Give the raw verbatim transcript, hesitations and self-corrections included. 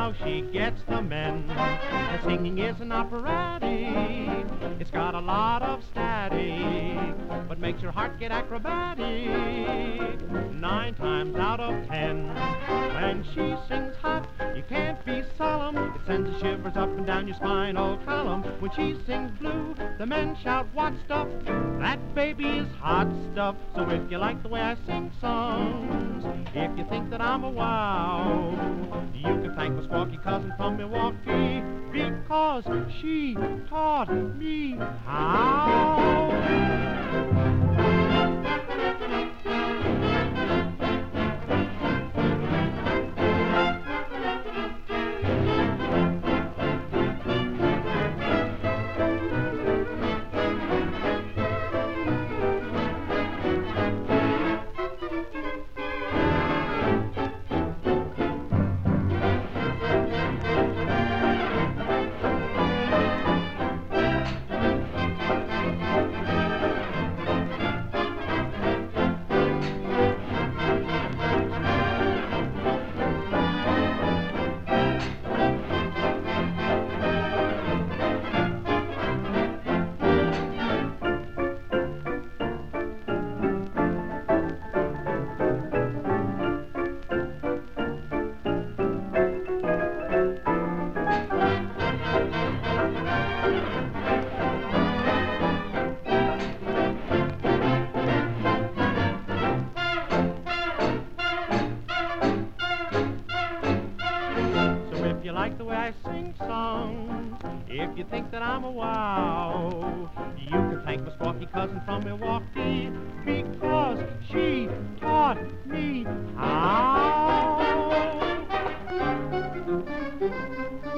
how she gets the men. Her singing is an operatic. It's got a lot of static, but makes your heart get acrobatic. Nine times out of ten, when she sings hot, you can't be solemn. It sends the shivers up and down your spinal column. When she sings blue, the men shout, what stuff? That baby is hot stuff. So if you like the way I sing songs, if you think that I'm a wow, you can thank my squawky cousin from Milwaukee, because she taught me how. Like the way I sing songs, if you think that I'm a wow, you can thank my squawky cousin from Milwaukee, because she taught me how.